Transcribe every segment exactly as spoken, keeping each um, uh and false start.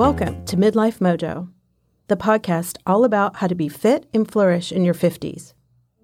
Welcome to Midlife Mojo, the podcast all about how to be fit and flourish in your fifties.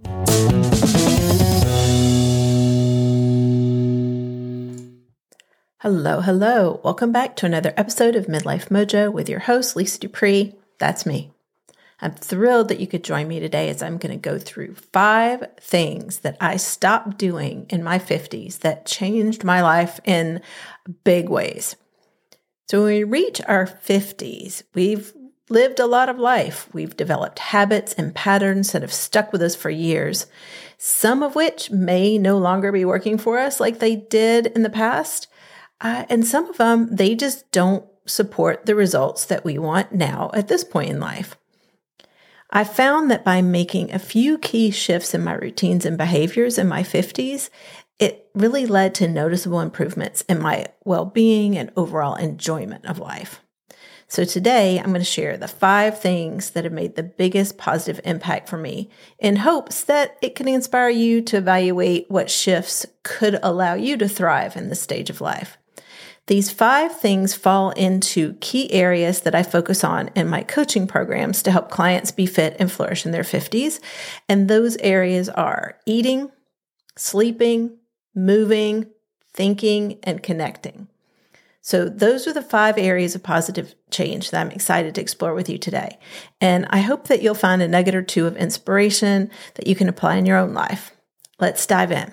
Hello, hello. Welcome back to another episode of Midlife Mojo with your host, Lisa Dupree. That's me. I'm thrilled that you could join me today as I'm going to go through five things that I stopped doing in my fifties that changed my life in big ways. So when we reach our fifties, we've lived a lot of life. We've developed habits and patterns that have stuck with us for years, some of which may no longer be working for us like they did in the past. Uh, and some of them, they just don't support the results that we want now at this point in life. I found that by making a few key shifts in my routines and behaviors in my fifties, it really led to noticeable improvements in my well-being and overall enjoyment of life. So today, I'm going to share the five things that have made the biggest positive impact for me in hopes that it can inspire you to evaluate what shifts could allow you to thrive in this stage of life. These five things fall into key areas that I focus on in my coaching programs to help clients be fit and flourish in their fifties. And those areas are eating, sleeping, moving, thinking, and connecting. So those are the five areas of positive change that I'm excited to explore with you today. And I hope that you'll find a nugget or two of inspiration that you can apply in your own life. Let's dive in.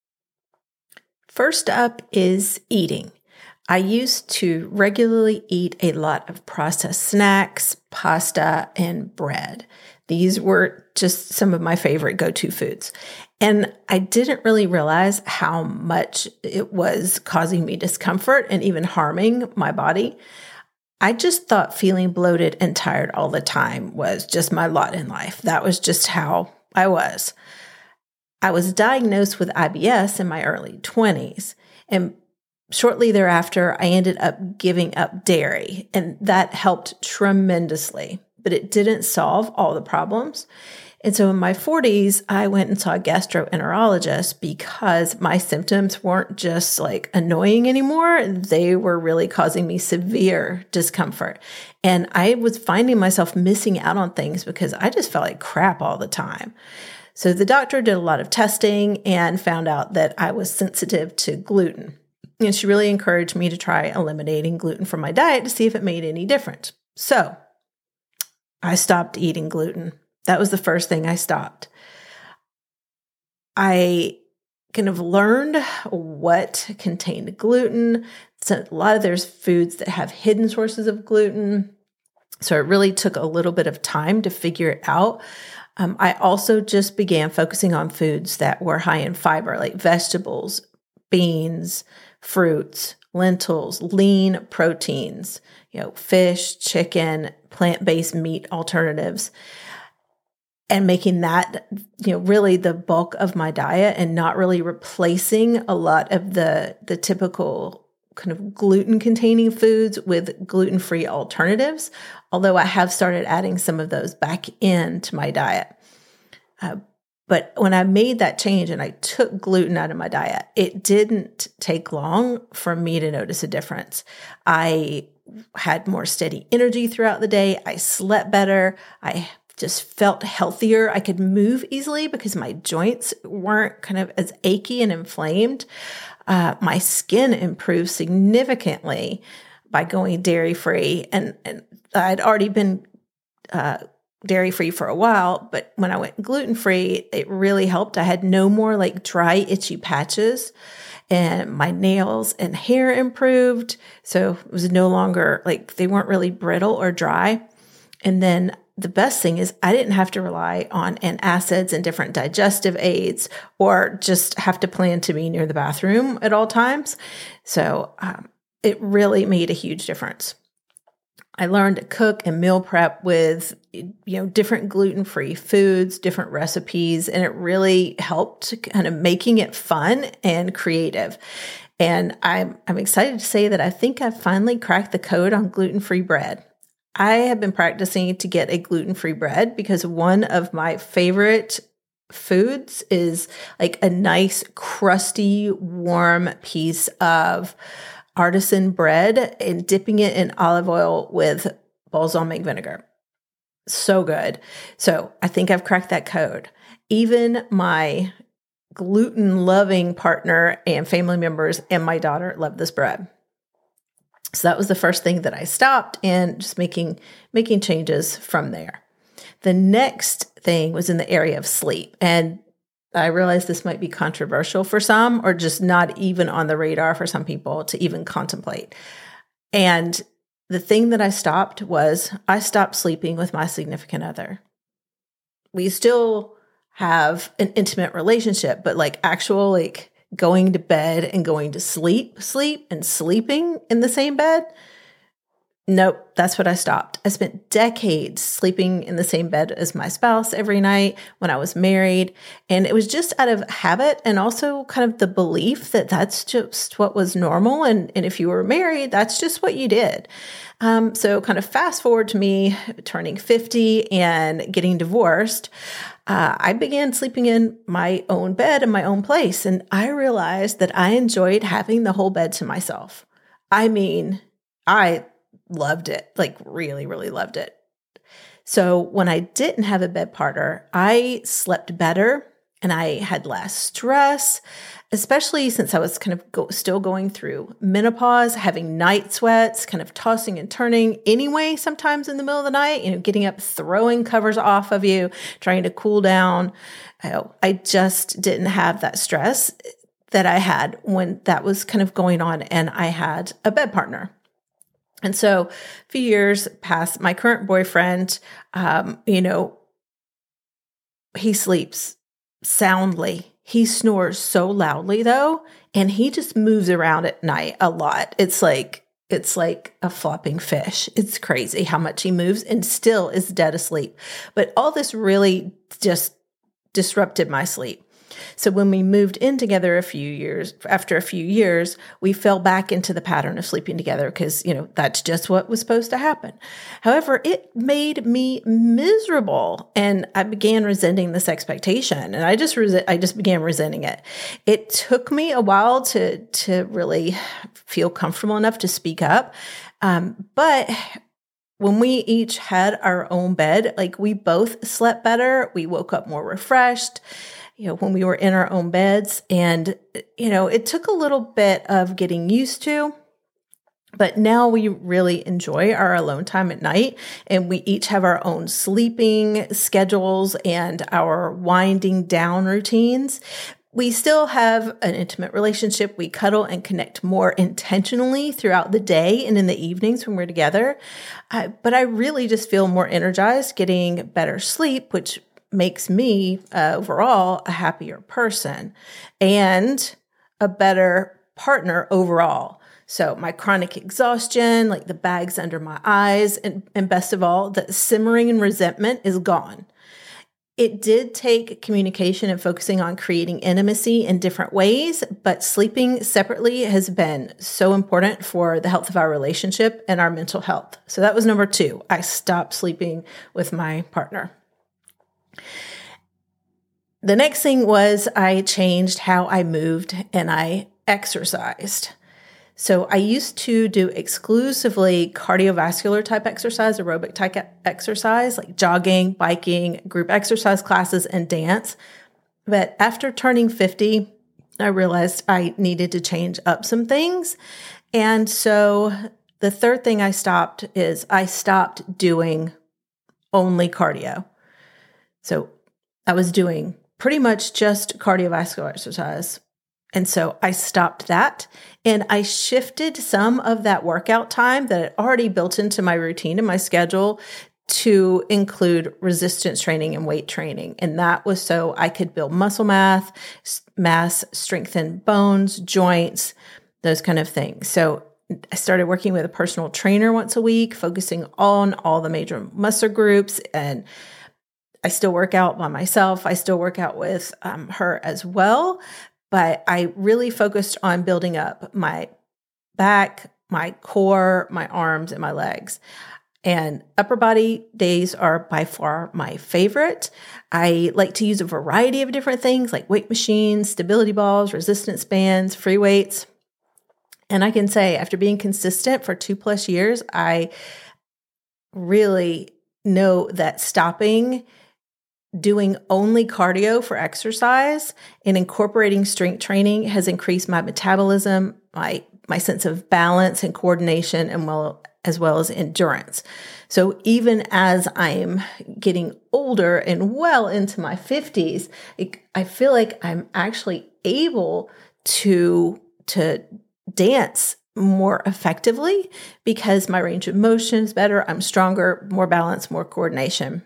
First up is eating. I used to regularly eat a lot of processed snacks, pasta, and bread. These were just some of my favorite go-to foods. And I didn't really realize how much it was causing me discomfort and even harming my body. I just thought feeling bloated and tired all the time was just my lot in life. That was just how I was. I was diagnosed with I B S in my early twenties, and shortly thereafter, I ended up giving up dairy, and that helped tremendously, but it didn't solve all the problems. And so in my forties, I went and saw a gastroenterologist because my symptoms weren't just like annoying anymore. They were really causing me severe discomfort. And I was finding myself missing out on things because I just felt like crap all the time. So the doctor did a lot of testing and found out that I was sensitive to gluten. And she really encouraged me to try eliminating gluten from my diet to see if it made any difference. So I stopped eating gluten. That was the first thing I stopped. I kind of learned what contained gluten. So a lot of there's foods that have hidden sources of gluten. So it really took a little bit of time to figure it out. Um, I also just began focusing on foods that were high in fiber, like vegetables, beans, fruits, lentils, lean proteins, you know, fish, chicken, plant-based meat alternatives, and making that, you know, really the bulk of my diet and not really replacing a lot of the, the typical kind of gluten-containing foods with gluten-free alternatives, although I have started adding some of those back into my diet. Uh, But when I made that change and I took gluten out of my diet, it didn't take long for me to notice a difference. I had more steady energy throughout the day. I slept better. I just felt healthier. I could move easily because my joints weren't kind of as achy and inflamed. Uh, my skin improved significantly by going dairy-free. And, and I'd already been uh dairy-free for a while, but when I went gluten-free, it really helped. I had no more like dry, itchy patches, and my nails and hair improved. So it was no longer like they weren't really brittle or dry. And then the best thing is I didn't have to rely on antacids and different digestive aids or just have to plan to be near the bathroom at all times. So um, it really made a huge difference. I learned to cook and meal prep with, you know, different gluten-free foods, different recipes, and it really helped kind of making it fun and creative. And I'm I'm excited to say that I think I've finally cracked the code on gluten-free bread. I have been practicing to get a gluten-free bread because one of my favorite foods is like a nice, crusty, warm piece of artisan bread and dipping it in olive oil with balsamic vinegar. So good. So I think I've cracked that code. Even my gluten-loving partner and family members and my daughter love this bread. So that was the first thing that I stopped, and just making making changes from there. The next thing was in the area of sleep. And I realized this might be controversial for some, or just not even on the radar for some people to even contemplate. And the thing that I stopped was I stopped sleeping with my significant other. We still have an intimate relationship, but like actual, like going to bed and going to sleep, sleep and sleeping in the same bed. Nope, that's what I stopped. I spent decades sleeping in the same bed as my spouse every night when I was married. And it was just out of habit, and also kind of the belief that that's just what was normal. And, and if you were married, that's just what you did. Um, so kind of fast forward to me turning fifty and getting divorced. Uh, I began sleeping in my own bed in my own place. And I realized that I enjoyed having the whole bed to myself. I mean, I loved it, like really, really loved it. So when I didn't have a bed partner, I slept better and I had less stress, especially since I was kind of go- still going through menopause, having night sweats, kind of tossing and turning anyway, sometimes in the middle of the night, you know, getting up, throwing covers off of you, trying to cool down. Oh, I just didn't have that stress that I had when that was kind of going on and I had a bed partner. And so a few years passed, my current boyfriend, um, you know, he sleeps soundly. He snores so loudly though, and he just moves around at night a lot. It's like, it's like a flopping fish. It's crazy how much he moves and still is dead asleep. But all this really just disrupted my sleep. So when we moved in together a few years, after a few years, we fell back into the pattern of sleeping together because, you know, that's just what was supposed to happen. However, it made me miserable, and I began resenting this expectation, and I just resi- I just began resenting it. It took me a while to to really feel comfortable enough to speak up, um, but when we each had our own bed, like we both slept better, we woke up more refreshed, you know, when we were in our own beds. And, you know, it took a little bit of getting used to, but now we really enjoy our alone time at night, and we each have our own sleeping schedules and our winding down routines. We still have an intimate relationship. We cuddle and connect more intentionally throughout the day and in the evenings when we're together. Uh, but I really just feel more energized, getting better sleep, which makes me uh, overall a happier person and a better partner overall. So my chronic exhaustion, like the bags under my eyes, and, and best of all, the simmering and resentment is gone. It did take communication and focusing on creating intimacy in different ways, but sleeping separately has been so important for the health of our relationship and our mental health. So that was number two. I stopped sleeping with my partner. The next thing was I changed how I moved and I exercised. So I used to do exclusively cardiovascular type exercise, aerobic type exercise, like jogging, biking, group exercise classes, and dance. But after turning fifty, I realized I needed to change up some things. And so the third thing I stopped is I stopped doing only cardio. So I was doing pretty much just cardiovascular exercise. And so I stopped that, and I shifted some of that workout time that I already built into my routine and my schedule to include resistance training and weight training. And that was so I could build muscle mass, mass, strengthen bones, joints, those kind of things. So I started working with a personal trainer once a week, focusing on all the major muscle groups. And I still work out by myself. I still work out with um, her as well. But I really focused on building up my back, my core, my arms, and my legs. And upper body days are by far my favorite. I like to use a variety of different things like weight machines, stability balls, resistance bands, free weights. And I can say after being consistent for two plus years, I really know that stopping doing only cardio for exercise and incorporating strength training has increased my metabolism, my my sense of balance and coordination, and well as well as endurance. So even as I'm getting older and well into my fifties, it, I feel like I'm actually able to to dance more effectively because my range of motion is better. I'm stronger, more balance, more coordination.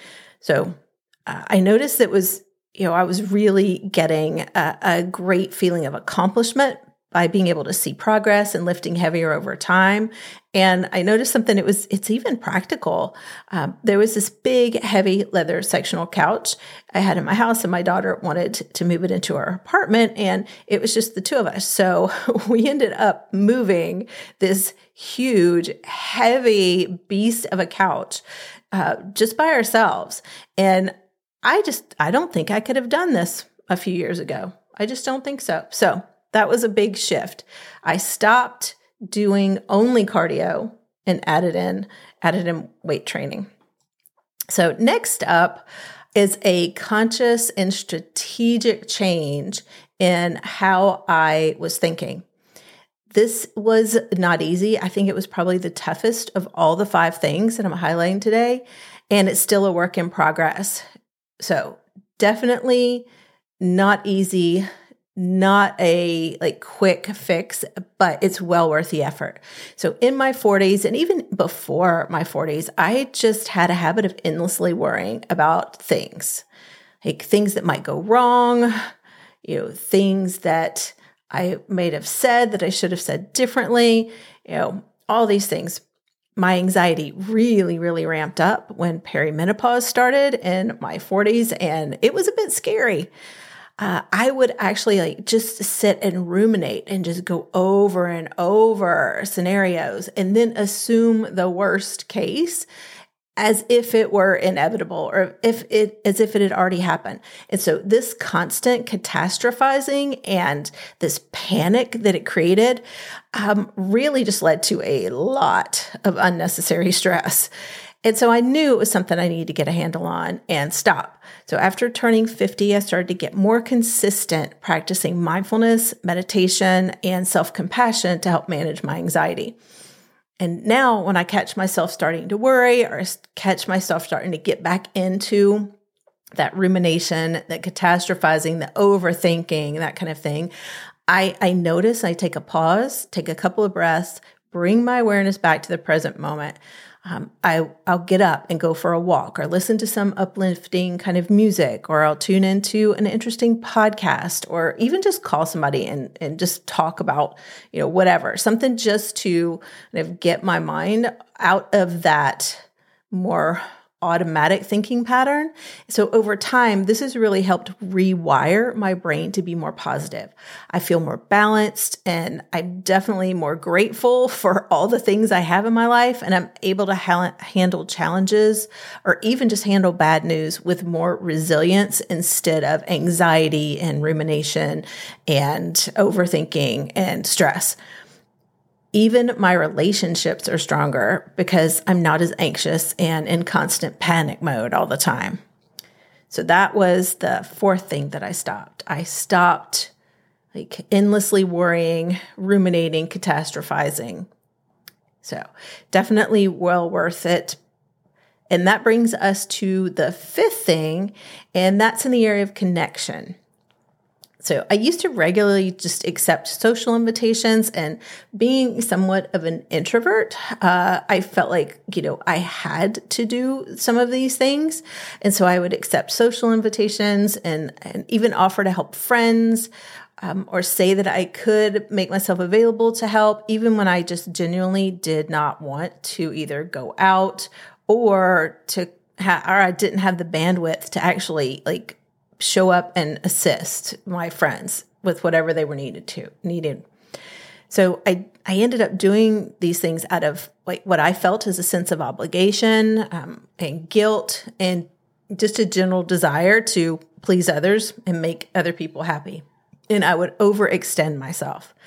So uh, I noticed that was, you know, I was really getting a, a great feeling of accomplishment by being able to see progress and lifting heavier over time. And I noticed something, it was, it's even practical. Um, there was this big, heavy leather sectional couch I had in my house, and my daughter wanted to move it into our apartment, and it was just the two of us. So we ended up moving this huge, heavy beast of a couch uh, just by ourselves. And I just, I don't think I could have done this a few years ago. I just don't think so. So that was a big shift. I stopped doing only cardio and added in, added in weight training. So next up is a conscious and strategic change in how I was thinking. This was not easy. I think it was probably the toughest of all the five things that I'm highlighting today, and it's still a work in progress. So definitely not easy. Not a like quick fix, but it's well worth the effort. So in my forties and even before my forties, I just had a habit of endlessly worrying about things, like things that might go wrong, you know, things that I might have said that I should have said differently, you know, all these things. My anxiety really, really ramped up when perimenopause started in my forties, and it was a bit scary. Uh, I would actually like just sit and ruminate and just go over and over scenarios and then assume the worst case as if it were inevitable or if it as if it had already happened. And so this constant catastrophizing and this panic that it created um, really just led to a lot of unnecessary stress. And so I knew it was something I needed to get a handle on and stop. So after turning fifty, I started to get more consistent practicing mindfulness, meditation, and self-compassion to help manage my anxiety. And now when I catch myself starting to worry or catch myself starting to get back into that rumination, that catastrophizing, the overthinking, that kind of thing, I, I notice I take a pause, take a couple of breaths, bring my awareness back to the present moment. Um, I, I'll get up and go for a walk or listen to some uplifting kind of music, or I'll tune into an interesting podcast, or even just call somebody and, and just talk about, you know, whatever, something just to kind of get my mind out of that more automatic thinking pattern. So over time, this has really helped rewire my brain to be more positive. I feel more balanced, and I'm definitely more grateful for all the things I have in my life, and I'm able to ha- handle challenges or even just handle bad news with more resilience instead of anxiety and rumination and overthinking and stress. Even my relationships are stronger because I'm not as anxious and in constant panic mode all the time. So that was the fourth thing that I stopped. I stopped like endlessly worrying, ruminating, catastrophizing. So definitely well worth it. And that brings us to the fifth thing, and that's in the area of connection. So I used to regularly just accept social invitations, and being somewhat of an introvert, uh, I felt like, you know, I had to do some of these things. And so I would accept social invitations and, and even offer to help friends, um, or say that I could make myself available to help, even when I just genuinely did not want to either go out or to ha- or I didn't have the bandwidth to actually like show up and assist my friends with whatever they were needed to needed. So I, I ended up doing these things out of like what I felt as a sense of obligation, um, and guilt, and just a general desire to please others and make other people happy. And I would overextend myself.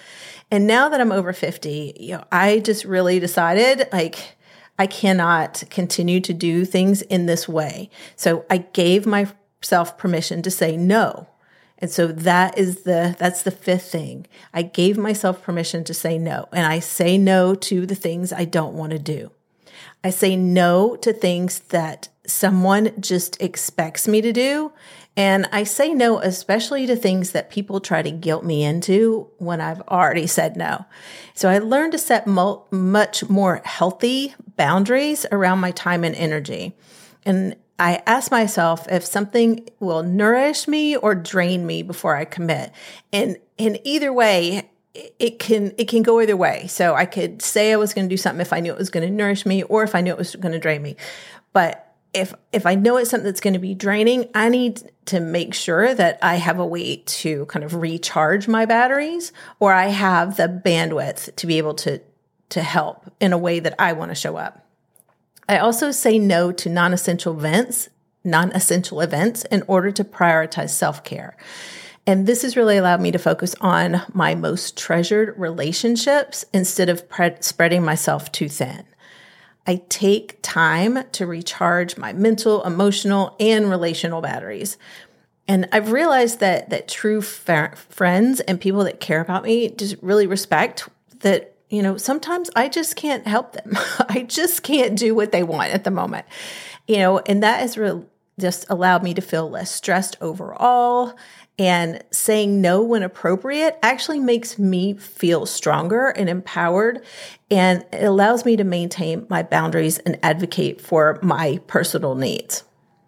And now that I'm over fifty, you know, I just really decided like I cannot continue to do things in this way. So I gave myself permission to say no. And so that is the, that's the fifth thing. I gave myself permission to say no. And I say no to the things I don't want to do. I say no to things that someone just expects me to do. And I say no, especially to things that people try to guilt me into when I've already said no. So I learned to set mo- much more healthy boundaries around my time and energy. And I ask myself if something will nourish me or drain me before I commit. And in either way, it can it can go either way. So I could say I was going to do something if I knew it was going to nourish me or if I knew it was going to drain me. But if if I know it's something that's going to be draining, I need to make sure that I have a way to kind of recharge my batteries, or I have the bandwidth to be able to to help in a way that I want to show up. I also say no to non-essential events, non-essential events in order to prioritize self-care. And this has really allowed me to focus on my most treasured relationships instead of pre- spreading myself too thin. I take time to recharge my mental, emotional, and relational batteries. And I've realized that that true fa- friends and people that care about me just really respect that, you know, sometimes I just can't help them. I just can't do what they want at the moment. You know, and that has re- just allowed me to feel less stressed overall. And saying no when appropriate actually makes me feel stronger and empowered. And it allows me to maintain my boundaries and advocate for my personal needs.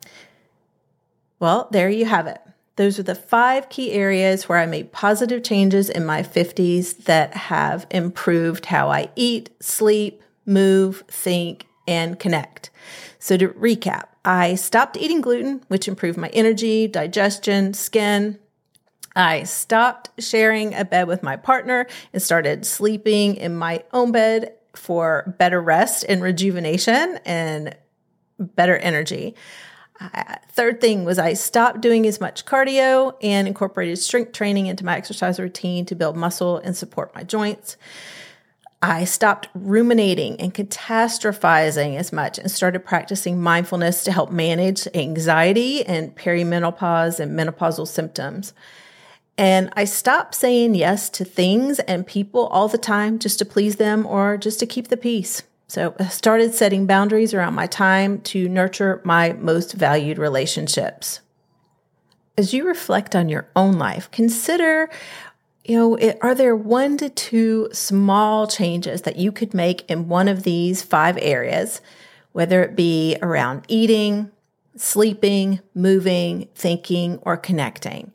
Well, there you have it. Those are the five key areas where I made positive changes in my fifties that have improved how I eat, sleep, move, think, and connect. So to recap, I stopped eating gluten, which improved my energy, digestion, skin. I stopped sharing a bed with my partner and started sleeping in my own bed for better rest and rejuvenation and better energy. Uh, third thing was I stopped doing as much cardio and incorporated strength training into my exercise routine to build muscle and support my joints. I stopped ruminating and catastrophizing as much and started practicing mindfulness to help manage anxiety and perimenopause and menopausal symptoms. And I stopped saying yes to things and people all the time just to please them or just to keep the peace. So I started setting boundaries around my time to nurture my most valued relationships. As you reflect on your own life, consider, you know, it, are there one to two small changes that you could make in one of these five areas, whether it be around eating, sleeping, moving, thinking, or connecting?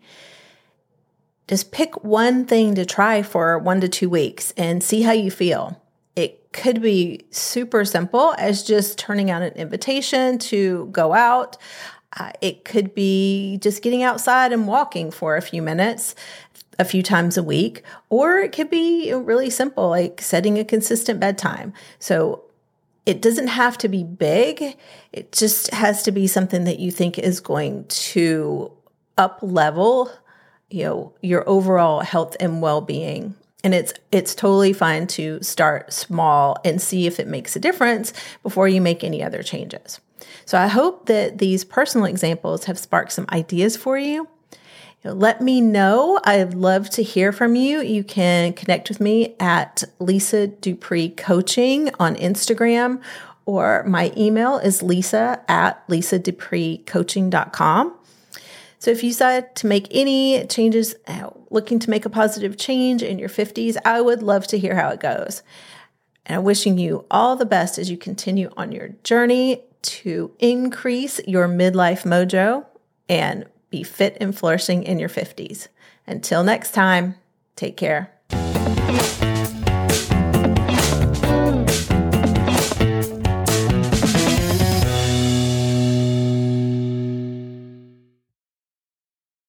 Just pick one thing to try for one to two weeks and see how you feel. It could be super simple as just turning out an invitation to go out. Uh, it could be just getting outside and walking for a few minutes, a few times a week, or it could be really simple, like setting a consistent bedtime. So it doesn't have to be big. It just has to be something that you think is going to up level, you know, your overall health and well-being. And it's it's totally fine to start small and see if it makes a difference before you make any other changes. So I hope that these personal examples have sparked some ideas for you. You know, let me know. I'd love to hear from you. You can connect with me at Lisa Dupree Coaching on Instagram, or my email is lisa at lisa dupree coaching dot com. So if you decide to make any changes, looking to make a positive change in your fifties, I would love to hear how it goes. And I'm wishing you all the best as you continue on your journey to increase your midlife mojo and be fit and flourishing in your fifties. Until next time, take care.